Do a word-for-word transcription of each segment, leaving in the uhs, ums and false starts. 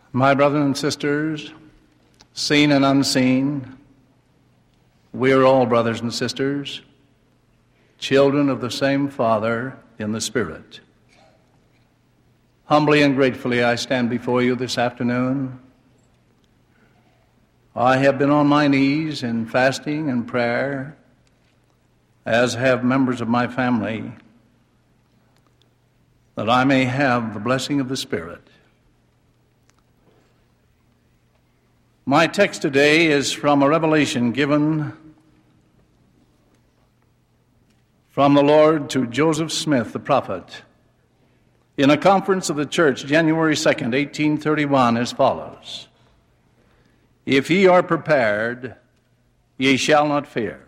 My brothers and sisters, seen and unseen, we are all brothers and sisters, children of the same Father in the Spirit. Humbly and gratefully I stand before you this afternoon. I have been on my knees in fasting and prayer, as have members of my family, that I may have the blessing of the Spirit. My text today is from a revelation given from the Lord to Joseph Smith, the prophet, in a conference of the church, January second, eighteen thirty-one, as follows. If ye are prepared, ye shall not fear.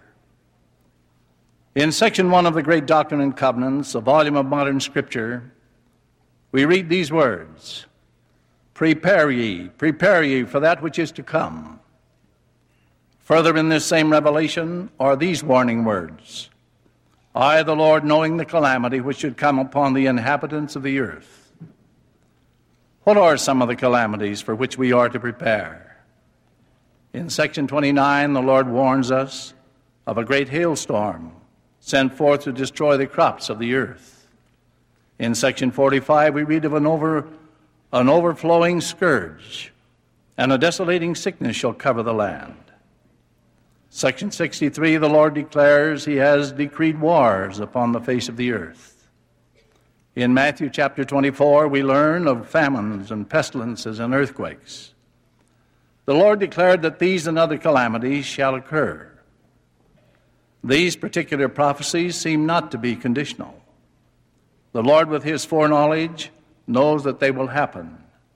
In section one of the Great Doctrine and Covenants, a volume of modern scripture, we read these words, Prepare ye, prepare ye for that which is to come. Further in this same revelation are these warning words, I, the Lord, knowing the calamity which should come upon the inhabitants of the earth. What are some of the calamities for which we are to prepare? In section twenty-nine, the Lord warns us of a great hailstorm sent forth to destroy the crops of the earth. In section forty-five, we read of an over An overflowing scourge, and a desolating sickness shall cover the land. Section sixty-three, the Lord declares he has decreed wars upon the face of the earth. In Matthew chapter twenty-four, we learn of famines and pestilences and earthquakes. The Lord declared that these and other calamities shall occur. These particular prophecies seem not to be conditional. The Lord, with his foreknowledge, knows that they will happen.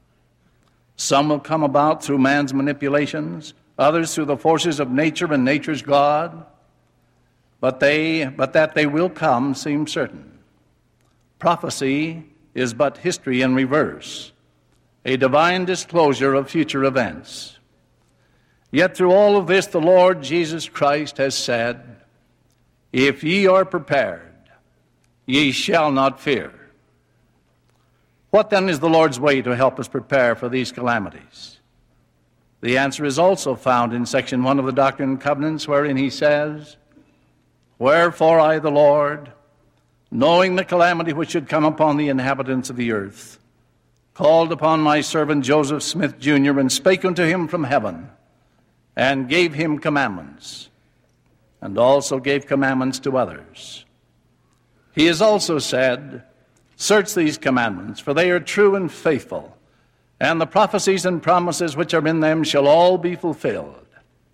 Some will come about through man's manipulations, others through the forces of nature and nature's God, but they but that they will come seems certain. Prophecy is but history in reverse, a divine disclosure of future events. Yet through all of this, the Lord Jesus Christ has said, If ye are prepared, ye shall not fear. What then is the Lord's way to help us prepare for these calamities? The answer is also found in section one of the Doctrine and Covenants, wherein he says, Wherefore I, the Lord, knowing the calamity which should come upon the inhabitants of the earth, called upon my servant Joseph Smith, Junior, and spake unto him from heaven, and gave him commandments, and also gave commandments to others. He has also said, Search these commandments, for they are true and faithful, and the prophecies and promises which are in them shall all be fulfilled.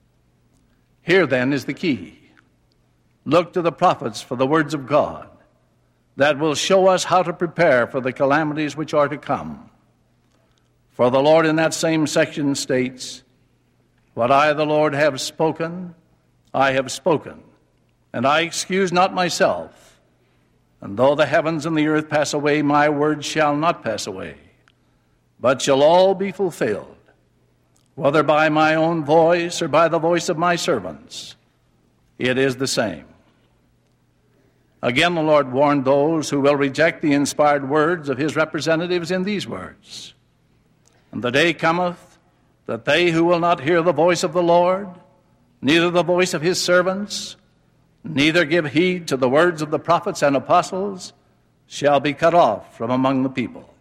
Here then is the key. Look to the prophets for the words of God that will show us how to prepare for the calamities which are to come. For the Lord in that same section states, What I, the Lord, have spoken, I have spoken, and I excuse not myself. And though the heavens and the earth pass away, my words shall not pass away, but shall all be fulfilled, whether by my own voice or by the voice of my servants. It is the same. Again, the Lord warned those who will reject the inspired words of his representatives in these words. And the day cometh that they who will not hear the voice of the Lord, neither the voice of his servants, neither give heed to the words of the prophets and apostles, shall be cut off from among the people.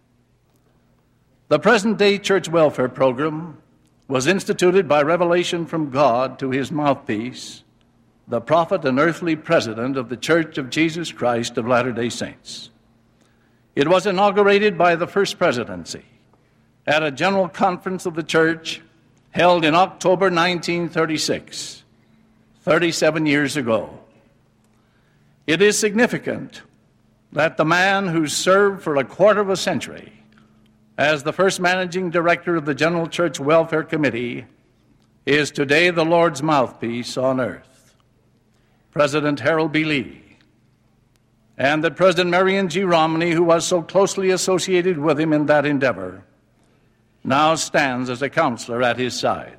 The present-day church welfare program was instituted by revelation from God to his mouthpiece, the prophet and earthly president of the Church of Jesus Christ of Latter-day Saints. It was inaugurated by the First Presidency at a general conference of the church held in October nineteen thirty-six. thirty-seven years ago. It is significant that the man who served for a quarter of a century as the first managing director of the General Church Welfare Committee is today the Lord's mouthpiece on earth, President Harold B. Lee, and that President Marion G. Romney, who was so closely associated with him in that endeavor, now stands as a counselor at his side.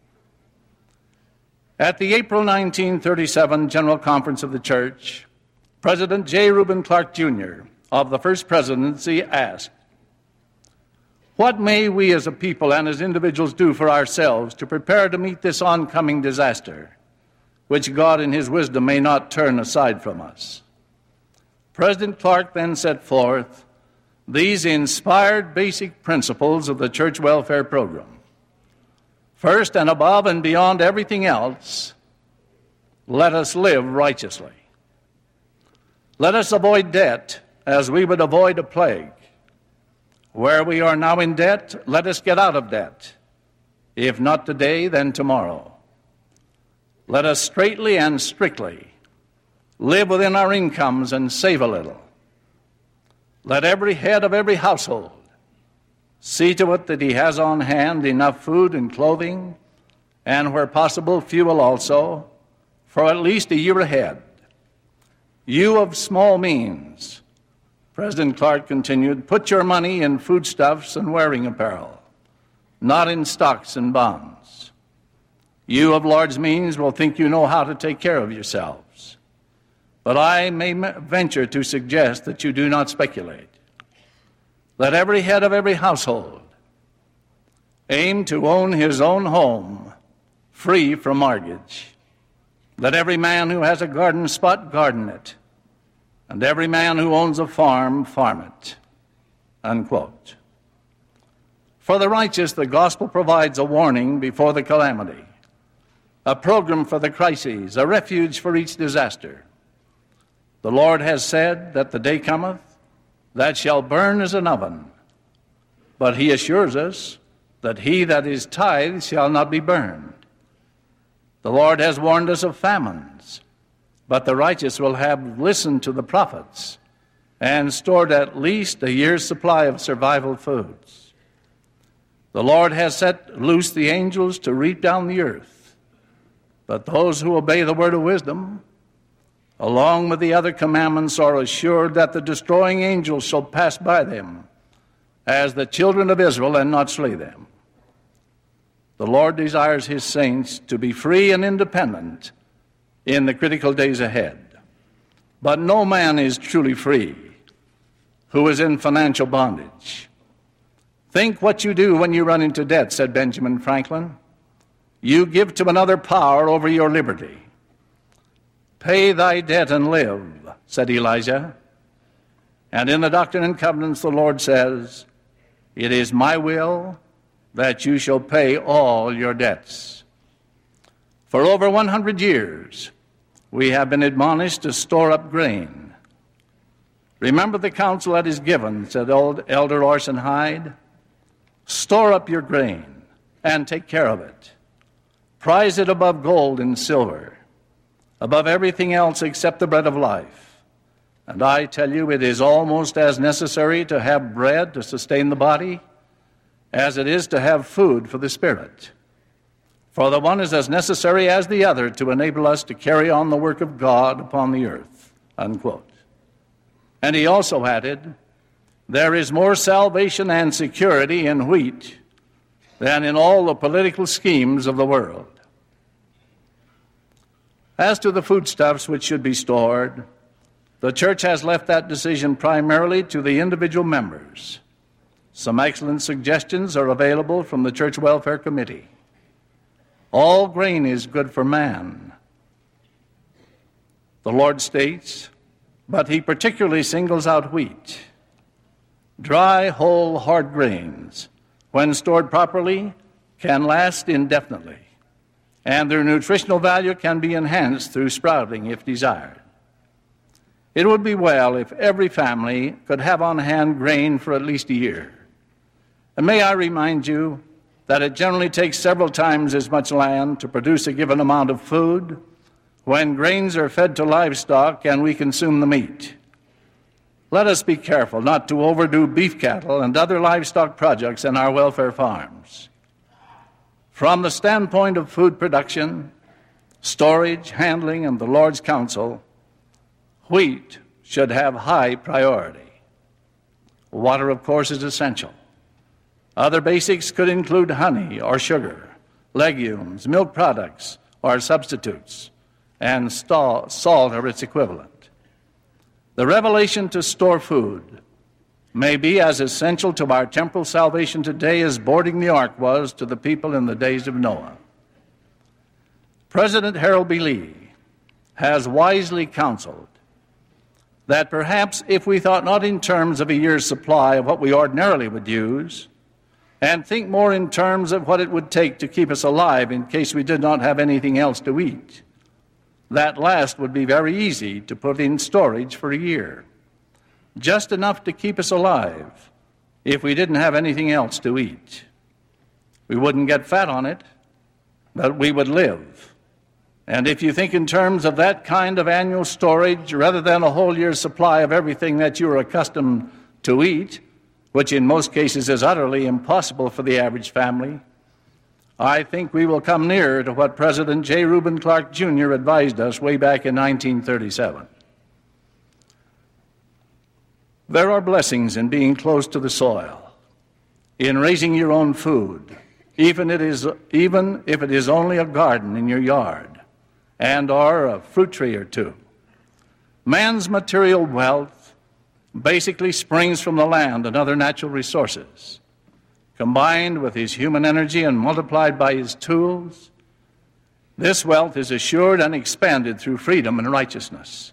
At the April nineteen thirty-seven General Conference of the Church, President J. Reuben Clark, Junior of the First Presidency asked, What may we as a people and as individuals do for ourselves to prepare to meet this oncoming disaster, which God in his wisdom may not turn aside from us? President Clark then set forth these inspired basic principles of the church welfare program. First, and above and beyond everything else, let us live righteously. Let us avoid debt as we would avoid a plague. Where we are now in debt, let us get out of debt. If not today, then tomorrow. Let us straightly and strictly live within our incomes and save a little. Let every head of every household see to it that he has on hand enough food and clothing, and where possible, fuel also, for at least a year ahead. You of small means, President Clark continued, put your money in foodstuffs and wearing apparel, not in stocks and bonds. You of large means will think you know how to take care of yourselves, but I may venture to suggest that you do not speculate. Let every head of every household aim to own his own home, free from mortgage. Let every man who has a garden spot garden it, and every man who owns a farm farm it." Unquote. For the righteous, the gospel provides a warning before the calamity, a program for the crises, a refuge for each disaster. The Lord has said that the day cometh that shall burn as an oven, but he assures us that he that is tithed shall not be burned. The Lord has warned us of famines, but the righteous will have listened to the prophets and stored at least a year's supply of survival foods. The Lord has set loose the angels to reap down the earth, but those who obey the word of wisdom, along with the other commandments, are assured that the destroying angels shall pass by them as the children of Israel and not slay them. The Lord desires his saints to be free and independent in the critical days ahead. But no man is truly free who is in financial bondage. "Think what you do when you run into debt," said Benjamin Franklin. "You give to another power over your liberty." "Pay thy debt and live," said Elijah. And in the Doctrine and Covenants, the Lord says, "It is my will that you shall pay all your debts." For over one hundred years, we have been admonished to store up grain. "Remember the counsel that is given," said old Elder Orson Hyde. "Store up your grain and take care of it. Prize it above gold and silver, above everything else except the bread of life. And I tell you, it is almost as necessary to have bread to sustain the body as it is to have food for the spirit. For the one is as necessary as the other to enable us to carry on the work of God upon the earth." Unquote. And he also added, "There is more salvation and security in wheat than in all the political schemes of the world." As to the foodstuffs which should be stored, the church has left that decision primarily to the individual members. Some excellent suggestions are available from the Church Welfare Committee. All grain is good for man, the Lord states, but he particularly singles out wheat. Dry, whole, hard grains, when stored properly, can last indefinitely, and their nutritional value can be enhanced through sprouting if desired. It would be well if every family could have on hand grain for at least a year. And may I remind you that it generally takes several times as much land to produce a given amount of food when grains are fed to livestock and we consume the meat. Let us be careful not to overdo beef cattle and other livestock projects in our welfare farms. From the standpoint of food production, storage, handling, and the Lord's counsel, wheat should have high priority. Water, of course, is essential. Other basics could include honey or sugar, legumes, milk products or substitutes, and salt or its equivalent. The revelation to store food may be as essential to our temporal salvation today as boarding the ark was to the people in the days of Noah. President Harold B. Lee has wisely counseled that perhaps if we thought not in terms of a year's supply of what we ordinarily would use, and think more in terms of what it would take to keep us alive in case we did not have anything else to eat, that last would be very easy to put in storage for a year, just enough to keep us alive if we didn't have anything else to eat. We wouldn't get fat on it, but we would live. And if you think in terms of that kind of annual storage rather than a whole year's supply of everything that you are accustomed to eat, which in most cases is utterly impossible for the average family, I think we will come nearer to what President J. Reuben Clark, Junior advised us way back in nineteen thirty-seven. There are blessings in being close to the soil, in raising your own food, even, it is, even if it is only a garden in your yard and or a fruit tree or two. Man's material wealth basically springs from the land and other natural resources. Combined with his human energy and multiplied by his tools, this wealth is assured and expanded through freedom and righteousness.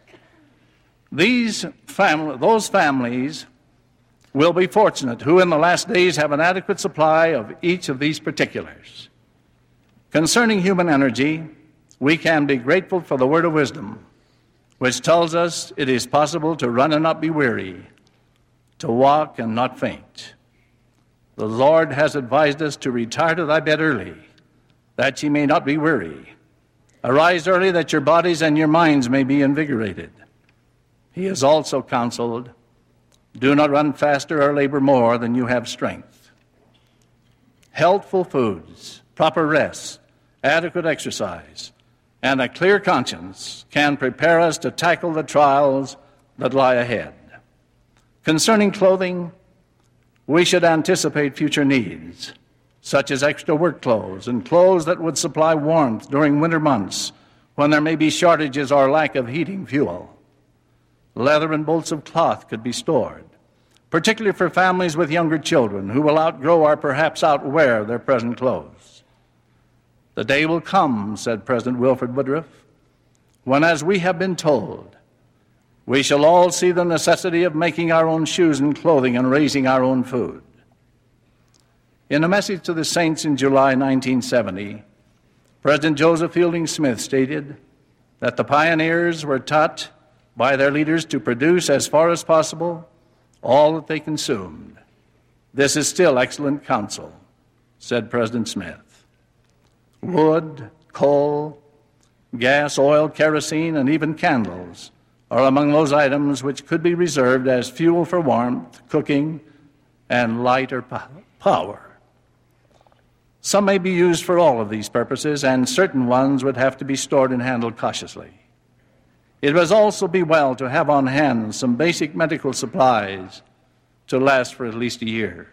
These fam- those families will be fortunate who in the last days have an adequate supply of each of these particulars. Concerning human energy, we can be grateful for the word of wisdom, which tells us it is possible to run and not be weary, to walk and not faint. The Lord has advised us to retire to thy bed early, that ye may not be weary. Arise early, that your bodies and your minds may be invigorated. He has also counseled, do not run faster or labor more than you have strength. Healthful foods, proper rest, adequate exercise, and a clear conscience can prepare us to tackle the trials that lie ahead. Concerning clothing, we should anticipate future needs, such as extra work clothes and clothes that would supply warmth during winter months when there may be shortages or lack of heating fuel. Leather and bolts of cloth could be stored, particularly for families with younger children who will outgrow or perhaps outwear their present clothes. The day will come, said President Wilford Woodruff, when, as we have been told, we shall all see the necessity of making our own shoes and clothing and raising our own food. In a message to the saints in July nineteen seventy, President Joseph Fielding Smith stated that the pioneers were taught by their leaders to produce as far as possible all that they consumed. This is still excellent counsel, said President Smith. Wood, coal, gas, oil, kerosene, and even candles are among those items which could be reserved as fuel for warmth, cooking, and light or power. Some may be used for all of these purposes, and certain ones would have to be stored and handled cautiously. It would also be well to have on hand some basic medical supplies to last for at least a year.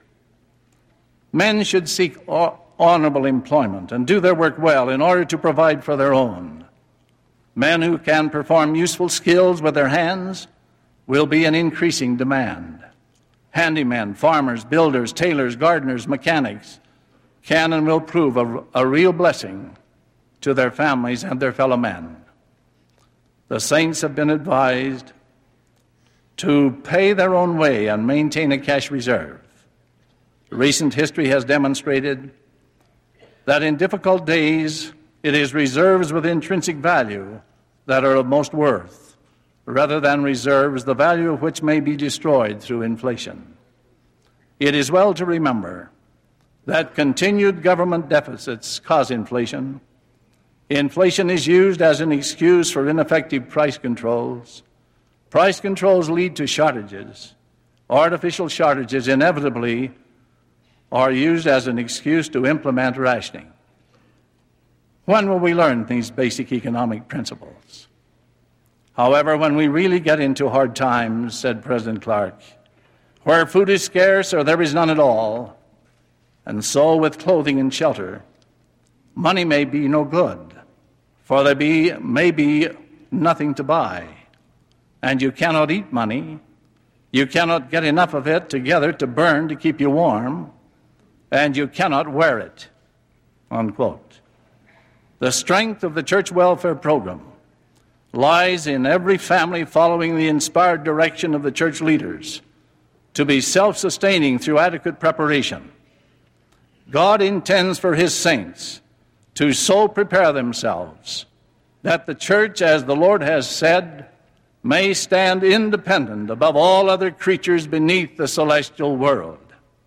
Men should seek honorable employment and do their work well in order to provide for their own. Men who can perform useful skills with their hands will be in increasing demand. Handymen, farmers, builders, tailors, gardeners, mechanics can and will prove a, a real blessing to their families and their fellow men. The saints have been advised to pay their own way and maintain a cash reserve. Recent history has demonstrated that in difficult days, it is reserves with intrinsic value that are of most worth, rather than reserves the value of which may be destroyed through inflation. It is well to remember that continued government deficits cause inflation. Inflation is used as an excuse for ineffective price controls. Price controls lead to shortages. Artificial shortages inevitably are used as an excuse to implement rationing. When will we learn these basic economic principles? However, when we really get into hard times, said President Clark, where food is scarce or there is none at all, and so with clothing and shelter, money may be no good, for there be, may be nothing to buy, and you cannot eat money, You cannot get enough of it together to burn to keep you warm, and you cannot wear it, unquote. The strength of the church welfare program lies in every family following the inspired direction of the church leaders to be self-sustaining through adequate preparation. God intends for his saints to so prepare themselves that the church, as the Lord has said, may stand independent above all other creatures beneath the celestial world.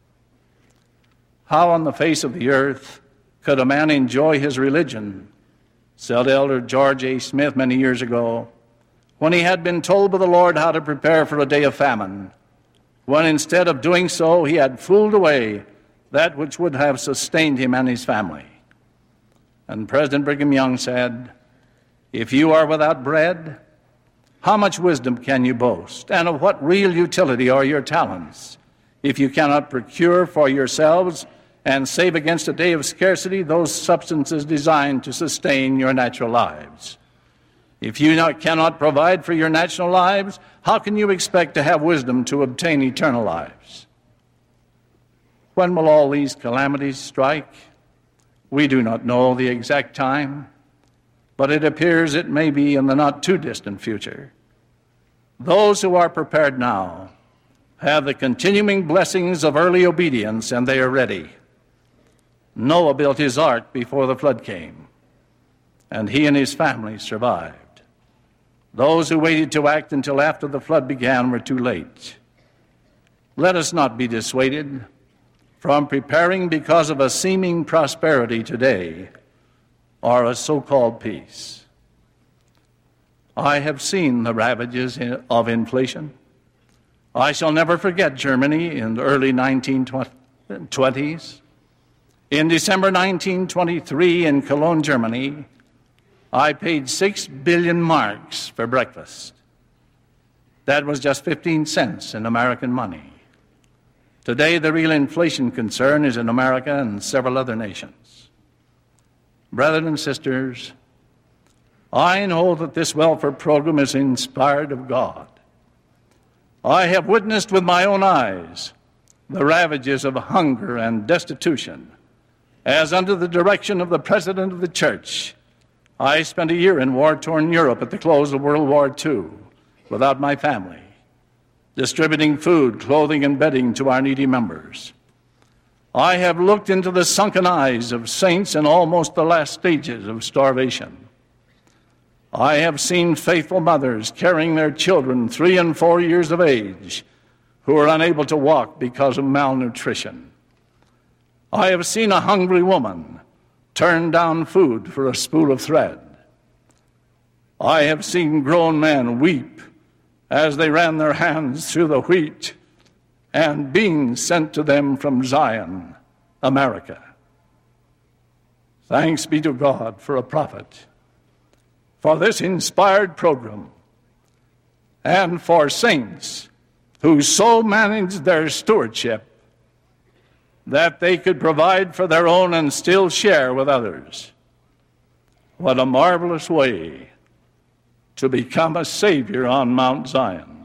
How on the face of the earth could a man enjoy his religion, said Elder George A. Smith many years ago, when he had been told by the Lord how to prepare for a day of famine, when instead of doing so he had fooled away that which would have sustained him and his family? And President Brigham Young said, "If you are without bread, how much wisdom can you boast? And of what real utility are your talents, if you cannot procure for yourselves and save against a day of scarcity those substances designed to sustain your natural lives? If you not, cannot provide for your natural lives, how can you expect to have wisdom to obtain eternal lives?" When will all these calamities strike? We do not know the exact time, but it appears it may be in the not-too-distant future. Those who are prepared now have the continuing blessings of early obedience, and they are ready. Noah built his ark before the flood came, and he and his family survived. Those who waited to act until after the flood began were too late. Let us not be dissuaded from preparing because of a seeming prosperity today or a so-called peace. I have seen the ravages of inflation. I shall never forget Germany in the early nineteen twenties. In December nineteen twenty-three in Cologne, Germany, I paid six billion marks for breakfast. That was just fifteen cents in American money. Today, the real inflation concern is in America and several other nations. Brothers and sisters, I know that this welfare program is inspired of God. I have witnessed with my own eyes the ravages of hunger and destitution, as under the direction of the President of the Church, I spent a year in war-torn Europe at the close of World War Two without my family, distributing food, clothing, and bedding to our needy members. I have looked into the sunken eyes of saints in almost the last stages of starvation. I have seen faithful mothers carrying their children three and four years of age who are unable to walk because of malnutrition. I have seen a hungry woman turn down food for a spool of thread. I have seen grown men weep as they ran their hands through the wheat and beans sent to them from Zion, America. Thanks be to God for a prophet, for this inspired program, and for saints who so managed their stewardship that they could provide for their own and still share with others. What a marvelous way to become a Savior on Mount Zion.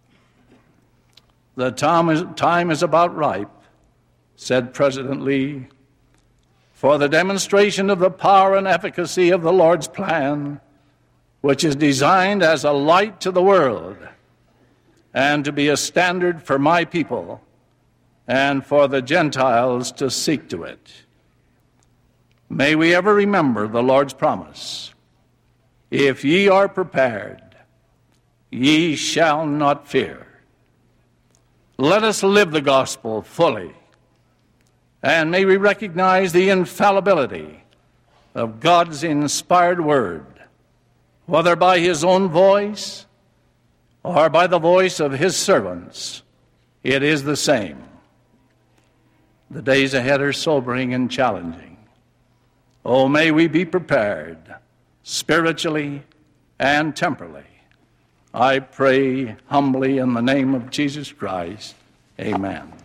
The time is, time is about ripe, said President Lee, for the demonstration of the power and efficacy of the Lord's plan, which is designed as a light to the world and to be a standard for my people and for the Gentiles to seek to it. May we ever remember the Lord's promise, "If ye are prepared, ye shall not fear." Let us live the gospel fully, and may we recognize the infallibility of God's inspired word, whether by his own voice or by the voice of his servants. It is the same. The days ahead are sobering and challenging. Oh, may we be prepared spiritually and temporally. I pray humbly in the name of Jesus Christ. Amen.